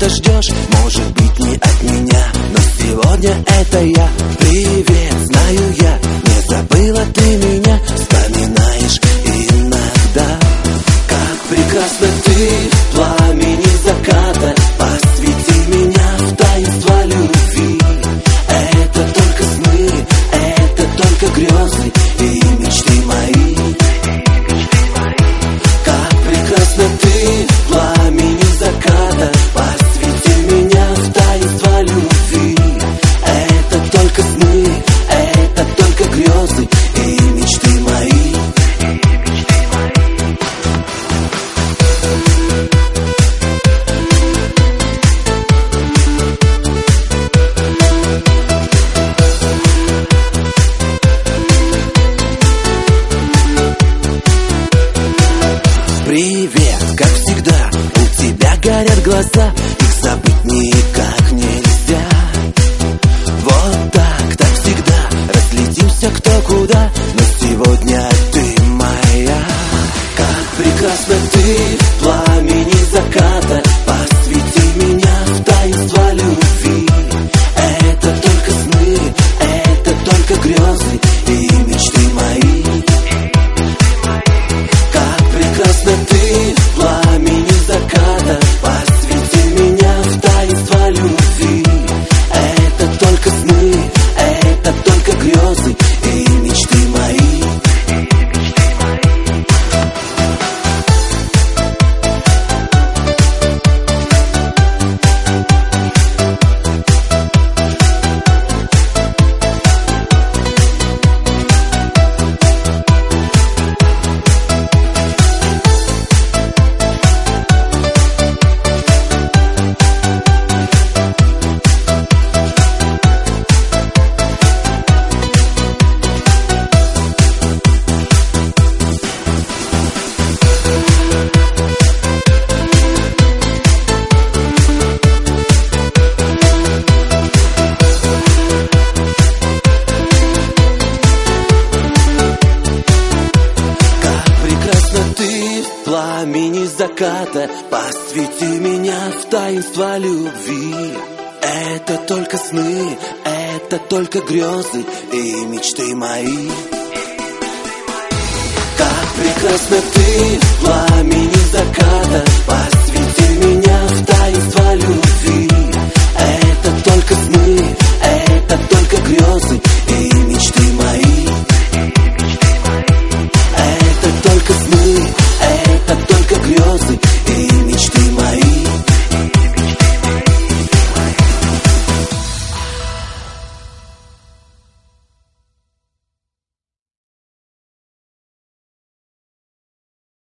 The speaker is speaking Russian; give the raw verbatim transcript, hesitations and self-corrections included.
чего-то ждешь, может быть не от меня, но сегодня это я. Привет, знаю я, не забыла ты меня, вспоминаешь иногда. Как прекрасно ты в пламени заката, посвяти меня в таинство любви. Это только сны, это только грезы и мечты мои. Как прекрасно ты в пламени заката, посвяти меня в таинство любви. Это только сны, это только грезы и мечты мои. Привет, как всегда, у тебя горят глаза, их забыть никак нельзя. Вот так, так всегда, разлетимся кто куда, но сегодня ты моя. Как прекрасно ты в пламени заката, посвяти меня в таинство любви. Это только сны, это только грезы и мечты мои. Прекрасно ты в пламени заката, посвяти меня в таинство любви. Это только сны, это только грезы и мечты мои. Пламени заката, посвяти меня в таинство любви. Это только сны, это только грезы и мечты мои. Как прекрасно ты в пламени заката, посвяти меня в таинство любви.